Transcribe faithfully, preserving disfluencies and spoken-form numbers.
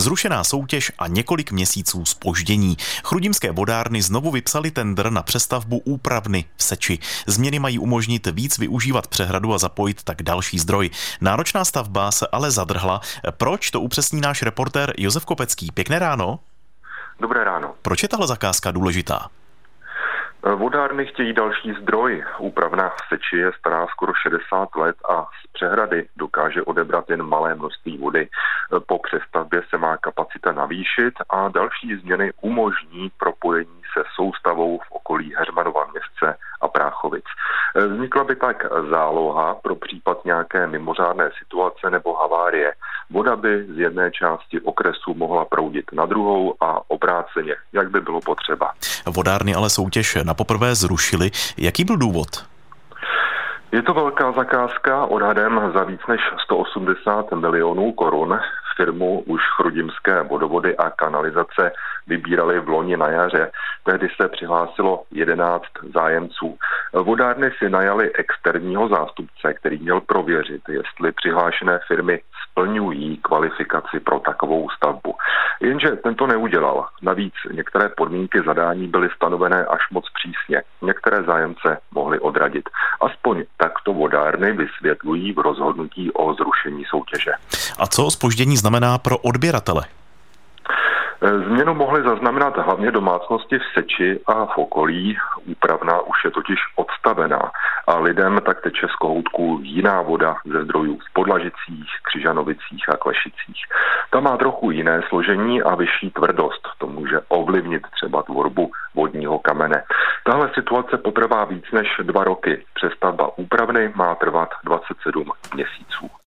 Zrušená soutěž a několik měsíců zpoždění. Chrudimské vodárny znovu vypsali tendr na přestavbu úpravny v Seči. Změny mají umožnit víc využívat přehradu a zapojit tak další zdroj. Náročná stavba se ale zadrhla. Proč, to upřesní náš reportér Josef Kopecký. Pěkné ráno. Dobré ráno. Proč je tahle zakázka důležitá? Vodárny chtějí další zdroj. Úpravna v Seči je stará skoro šedesát let a z přehrady dokáže odebrat jen malé množství vody. Po přestavbě se má kapacita navýšit a další změny umožní propojení se soustavou v okolí Heřmanova Městce a Práchovic. Vznikla by tak záloha pro případ nějaké mimořádné situace nebo havárie. Voda by z jedné části okresu mohla proudit na druhou a obráceně, jak by bylo potřeba. Vodárny ale soutěž napoprvé zrušily. Jaký byl důvod? Je to velká zakázka odhadem za víc než sto osmdesát milionů korun. Firmu už Chrudimské vodovody a kanalizace vybírali v loni na jaře. Tehdy se přihlásilo jedenáct zájemců. Vodárny si najali externího zástupce, který měl prověřit, jestli přihlášené firmy splňují kvalifikaci pro takovou stavbu. Jenže tento neudělal. Navíc některé podmínky zadání byly stanovené až moc přísně. Některé zájemce mohly odradit. Aspoň takto vodárny vysvětlují v rozhodnutí o zrušení soutěže. A co zpoždění znamená pro odběratele? Změnu mohly zaznamenat hlavně domácnosti v Seči a v okolí. Úpravna už je totiž odstavená a lidem tak teče z kohoutků jiná voda ze zdrojů v Podlažicích, Křižanovicích a Klešicích. Ta má trochu jiné složení a vyšší tvrdost. To může ovlivnit třeba tvorbu vodního kamene. Tahle situace potrvá víc než dva roky. Přestavba úpravny má trvat dvacet sedm měsíců.